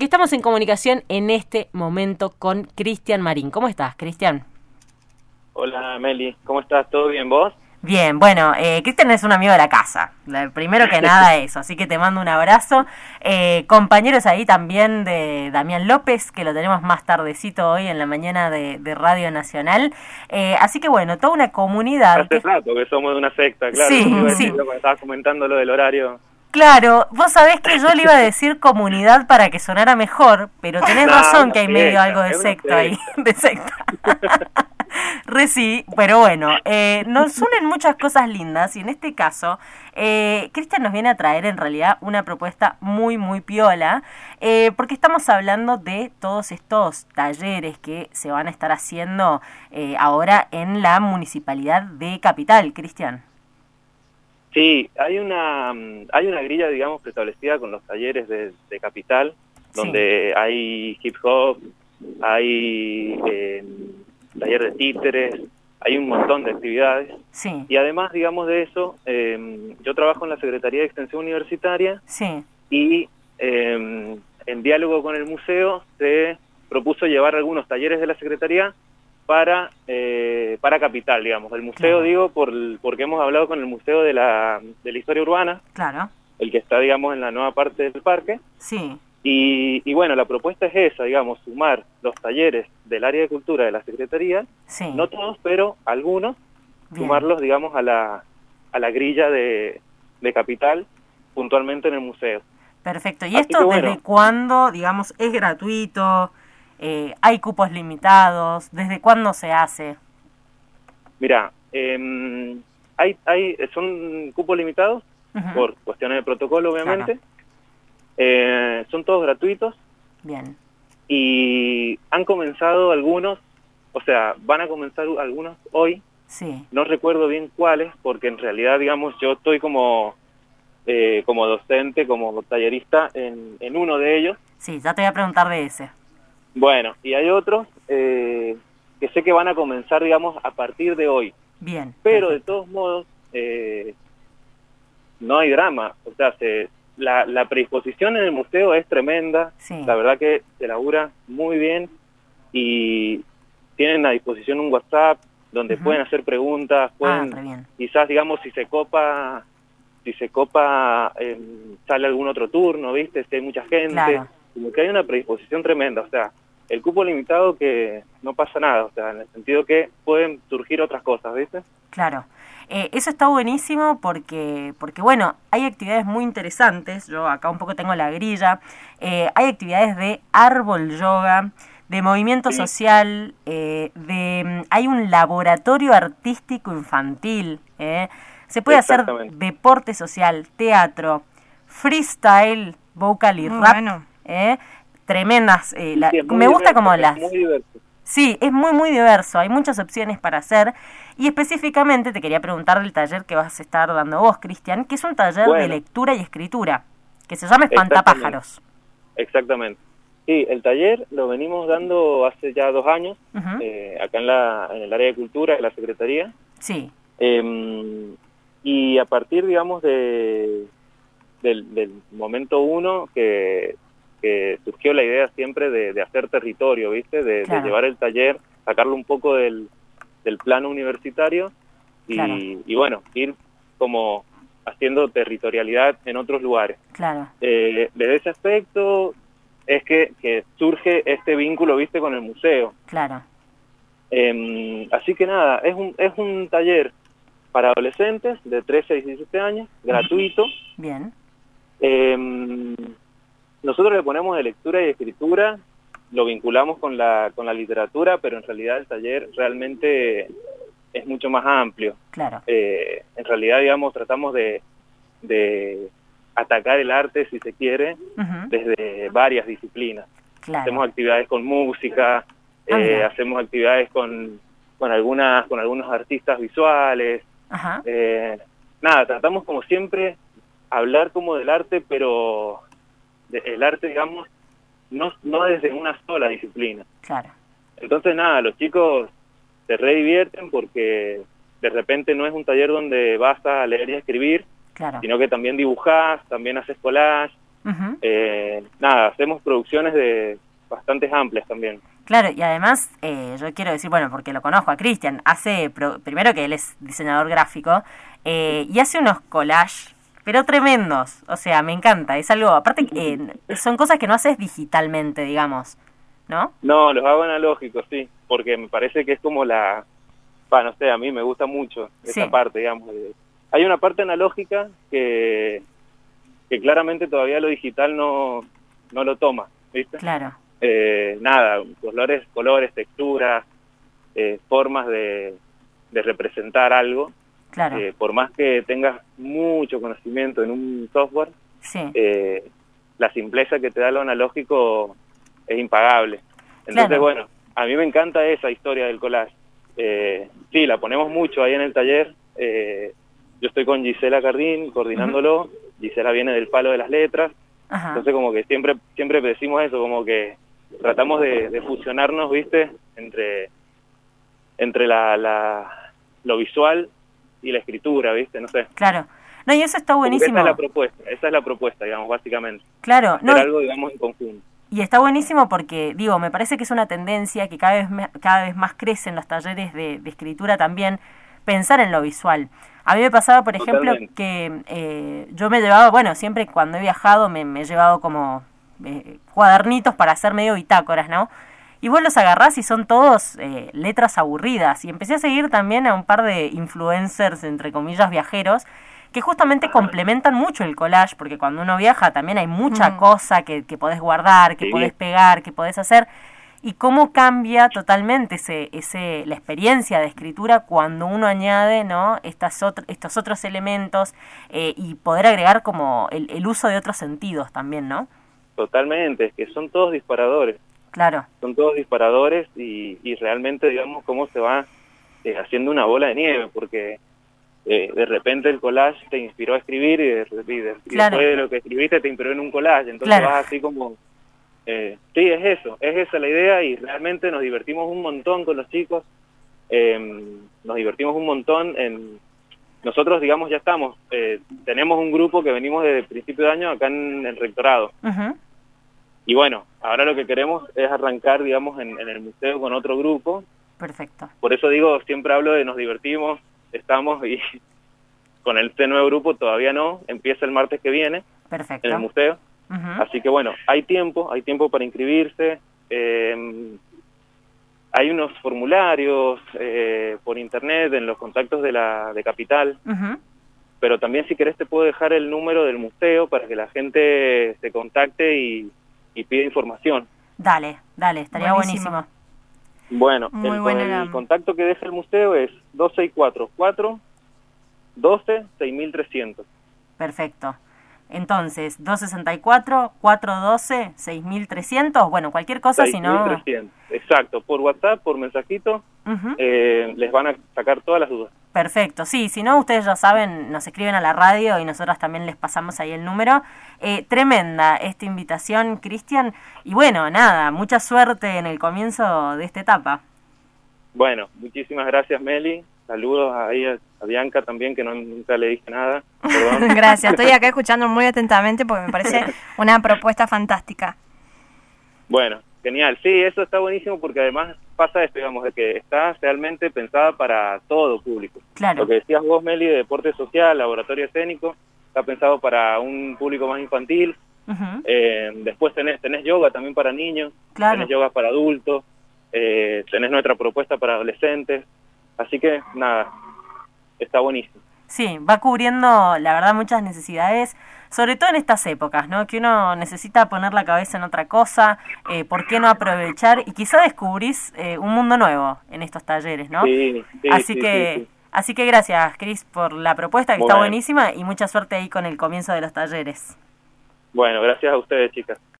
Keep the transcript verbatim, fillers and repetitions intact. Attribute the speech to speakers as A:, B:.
A: porque estamos en comunicación en este momento con Cristian Marín. ¿Cómo estás, Cristian?
B: Hola, Meli. ¿Cómo estás? ¿Todo bien, vos?
A: Bien, bueno, eh, Cristian es un amigo de la casa, primero que nada eso, así que te mando un abrazo. Eh, compañeros ahí también de Damián López, que lo tenemos más tardecito hoy en la mañana de, de Radio Nacional. Eh, así que bueno, toda una comunidad...
B: Hace
A: que...
B: rato que somos de una secta, claro.
A: Sí,
B: iba a
A: sí.
B: decir, cuando estabas comentando lo del horario.
A: Claro, vos sabés que yo le iba a decir comunidad para que sonara mejor, pero tenés
B: No,
A: razón que hay
B: secta,
A: medio algo de secta ahí, de secta. Re sí, pero bueno, eh, nos unen muchas cosas lindas y en este caso, eh, Cristian nos viene a traer en realidad una propuesta muy, muy piola, eh, porque estamos hablando de todos estos talleres que se van a estar haciendo eh, ahora en la Municipalidad de Capital, Cristian.
B: Sí, hay una hay una grilla, digamos, preestablecida con los talleres de, de Capital, donde sí. hay hip hop, hay eh, taller de títeres, hay un montón de actividades.
A: Sí.
B: Y además, digamos, de eso, eh, yo trabajo en la Secretaría de Extensión Universitaria.
A: Sí.
B: Y eh, en diálogo con el museo se propuso llevar algunos talleres de la Secretaría para eh, para Capital, digamos. El museo, claro. digo, por porque hemos hablado con el Museo de la, de la Historia Urbana,
A: claro.
B: el que está, digamos, en la nueva parte del parque.
A: Sí.
B: Y, y bueno, la propuesta es esa, digamos, sumar los talleres del área de cultura de la Secretaría,
A: sí.
B: no todos, pero algunos,
A: Bien.
B: sumarlos, digamos, a la, a la grilla de, de Capital, puntualmente en el museo.
A: Perfecto. ¿Y
B: Así
A: esto
B: que, bueno,
A: desde cuándo, digamos, es gratuito? Eh, ¿Hay cupos limitados? ¿Desde cuándo se hace?
B: Mira, eh, hay, hay, son cupos limitados, uh-huh. por cuestiones de protocolo, obviamente. Claro. Eh, son todos gratuitos.
A: Bien.
B: Y han comenzado algunos, o sea, van a comenzar algunos hoy.
A: Sí.
B: No recuerdo bien cuáles, porque en realidad, digamos, yo estoy como eh, como docente, como tallerista en, en uno de ellos.
A: Sí, ya te voy a preguntar de ese.
B: Bueno, y hay otros eh, que sé que van a comenzar, digamos, a partir de hoy.
A: Bien.
B: Pero
A: perfecto.
B: de todos modos, eh, no hay drama. O sea, se, la, la predisposición en el museo es tremenda.
A: Sí.
B: La verdad que se labura muy bien y tienen a disposición un WhatsApp donde uh-huh. pueden hacer preguntas, pueden,
A: ah, bien.
B: quizás, digamos, si se copa, si se copa, eh, sale algún otro turno, ¿viste? Si hay mucha gente.
A: Claro.
B: Como que hay una predisposición tremenda, o sea, el cupo limitado que no pasa nada, o sea, en el sentido que pueden surgir otras cosas, ¿viste?
A: Claro. Eh, eso está buenísimo porque, porque, bueno, hay actividades muy interesantes, yo acá un poco tengo la grilla, eh, hay actividades de árbol yoga, de movimiento sí. social, eh, de hay un laboratorio artístico infantil, eh, se puede hacer deporte social, teatro, freestyle, vocal y
C: muy
A: rap.
C: Bueno.
A: ¿Eh? Tremendas, eh,
B: sí,
A: la,
B: sí,
A: me gusta
B: diverso,
A: como las...
B: muy diverso.
A: Sí, es muy muy diverso, hay muchas opciones para hacer y específicamente te quería preguntar del taller que vas a estar dando vos, Cristian, que es un taller
B: bueno.
A: de lectura y escritura, que se llama Espantapájaros.
B: Exactamente. Sí, el taller lo venimos dando hace ya dos años, uh-huh. eh, acá en, la, en el área de cultura de la Secretaría.
A: Sí.
B: Eh, y a partir, digamos, de del, del momento uno que... que surgió la idea siempre de, de hacer territorio, ¿viste? De, claro. de llevar el taller, sacarlo un poco del, del plano universitario y,
A: claro.
B: y bueno, ir como haciendo territorialidad en otros lugares.
A: Claro.
B: Eh, desde ese aspecto es que, que surge este vínculo, ¿viste? Con el museo.
A: Claro.
B: Eh, así que nada, es un, es un taller para adolescentes de trece a diecisiete años, gratuito.
A: Bien.
B: Eh, Nosotros le ponemos de lectura y escritura, lo vinculamos con la con la literatura, pero en realidad el taller realmente es mucho más amplio.
A: Claro.
B: Eh, en realidad, digamos, tratamos de, de atacar el arte, si se quiere, uh-huh. desde varias disciplinas.
A: Claro.
B: Hacemos actividades con música,
A: ah,
B: eh, hacemos actividades con, con, algunas, con algunos artistas visuales.
A: Uh-huh.
B: Eh, nada, tratamos como siempre hablar como del arte, pero... el arte, digamos, no, no desde una sola disciplina.
A: Claro.
B: Entonces, nada, los chicos se re divierten porque de repente no es un taller donde vas a leer y a escribir,
A: claro.
B: sino que también dibujás, también haces collage, Uh-huh. eh, nada, hacemos producciones de bastantes amplias también.
A: Claro, y además, eh, yo quiero decir, bueno, porque lo conozco a Cristian, hace, pro, primero que él es diseñador gráfico, eh, y hace unos collages, pero tremendos, o sea, me encanta, es algo, aparte, eh, son cosas que no haces digitalmente, digamos, ¿no?
B: No, los hago analógicos, sí, porque me parece que es como la, bah, no sé, a mí me gusta mucho esa sí. parte, digamos. Hay una parte analógica que, que claramente todavía lo digital no, no lo toma, ¿viste?
A: Claro.
B: Eh, nada, colores, colores, texturas, eh, formas de, de representar algo.
A: Claro.
B: Eh, por más que tengas mucho conocimiento en un software,
A: sí.
B: eh, la simpleza que te da lo analógico es impagable. Entonces, claro. bueno, a mí me encanta esa historia del collage. Eh, sí, la ponemos mucho ahí en el taller. Eh, yo estoy con Gisela Cardín coordinándolo. Uh-huh. Gisela viene del palo de las letras. Uh-huh. Entonces, como que siempre siempre decimos eso, como que tratamos de, de fusionarnos, ¿viste? Entre, entre la, la, lo visual y la escritura, ¿viste? No sé.
A: Claro. No, y eso está buenísimo.
B: Esa es la propuesta, esa es la propuesta, digamos, básicamente.
A: Claro.
B: Hacer
A: no,
B: algo, digamos, en conjunto.
A: Y está buenísimo porque, digo, me parece que es una tendencia que cada vez, me, cada vez más crece en los talleres de, de escritura también, pensar en lo visual. A mí me pasaba, por ejemplo, Totalmente. que eh, yo me llevaba, bueno, siempre cuando he viajado me, me he llevado como eh, cuadernitos para hacer medio bitácoras, ¿no? Y vos los agarrás y son todos eh, letras aburridas. Y empecé a seguir también a un par de influencers, entre comillas, viajeros, que justamente complementan mucho el collage, porque cuando uno viaja también hay mucha mm. cosa que, que podés guardar, que sí. podés pegar, que podés hacer, y cómo cambia totalmente ese, ese, la experiencia de escritura cuando uno añade, ¿no? Estas otro, estos otros elementos eh, y poder agregar como el, el uso de otros sentidos también, ¿no?
B: Totalmente, es que son todos disparadores.
A: Claro.
B: Son todos disparadores y, y realmente, digamos, cómo se va eh, haciendo una bola de nieve, porque eh, de repente el collage te inspiró a escribir y, de, y, de, y
A: claro.
B: después de lo que escribiste te inspiró en un collage, entonces claro. vas así como... Eh, sí, es eso, es esa la idea y realmente nos divertimos un montón con los chicos, eh, nos divertimos un montón en... Nosotros, digamos, ya estamos, eh, tenemos un grupo que venimos desde el principio de año acá en el rectorado.
A: Uh-huh.
B: Y bueno, ahora lo que queremos es arrancar, digamos, en, en el museo con otro grupo.
A: Perfecto.
B: Por eso digo, siempre hablo de nos divertimos, estamos y con este nuevo grupo todavía no, empieza el martes que viene.
A: Perfecto.
B: En el museo.
A: Uh-huh.
B: Así que bueno, hay tiempo, hay tiempo para inscribirse. Eh, hay unos formularios eh, por internet en los contactos de la de Capital.
A: Uh-huh.
B: Pero también si querés te puedo dejar el número del museo para que la gente se contacte y, y pida información.
A: Dale, dale, estaría buenísimo. buenísimo.
B: Bueno,
A: Muy
B: el,
A: buena
B: el contacto que deja el museo es dos seis cuatro, cuatro uno dos, seis mil trescientos.
A: Perfecto. Entonces, dos sesenta y cuatro, cuatrocientos doce, seis mil trescientos, bueno, cualquier cosa, si no...
B: seis mil trescientos, exacto, por WhatsApp, por mensajito, uh-huh. eh, les van a sacar todas las dudas.
A: Perfecto, sí, si no, ustedes ya saben, nos escriben a la radio y nosotras también les pasamos ahí el número. Eh, tremenda esta invitación, Cristian, y bueno, nada, mucha suerte en el comienzo de esta etapa.
B: Bueno, muchísimas gracias, Meli. Saludos ahí a, a Bianca también, que no, nunca le dije nada. Perdón.
C: Gracias, estoy acá escuchando muy atentamente porque me parece una propuesta fantástica.
B: Bueno, genial. Sí, eso está buenísimo porque además pasa esto, digamos, de que está realmente pensada para todo público.
A: Claro.
B: Lo que decías vos, Meli, de deporte social, laboratorio escénico, está pensado para un público más infantil.
A: Uh-huh.
B: Eh, después tenés, tenés yoga también para niños,
A: claro.
B: tenés yoga para adultos, eh, tenés nuestra propuesta para adolescentes. Así que, nada, está buenísimo.
A: Sí, va cubriendo, la verdad, muchas necesidades, sobre todo en estas épocas, ¿no? Que uno necesita poner la cabeza en otra cosa, eh, ¿por qué no aprovechar? Y quizá descubrís eh, un mundo nuevo en estos talleres, ¿no?
B: Sí, sí,
A: así
B: sí,
A: que,
B: sí, sí.
A: Así que gracias, Cris, por la propuesta, que
B: bueno.
A: está buenísima, y mucha suerte ahí con el comienzo de los talleres.
B: Bueno, gracias a ustedes, chicas.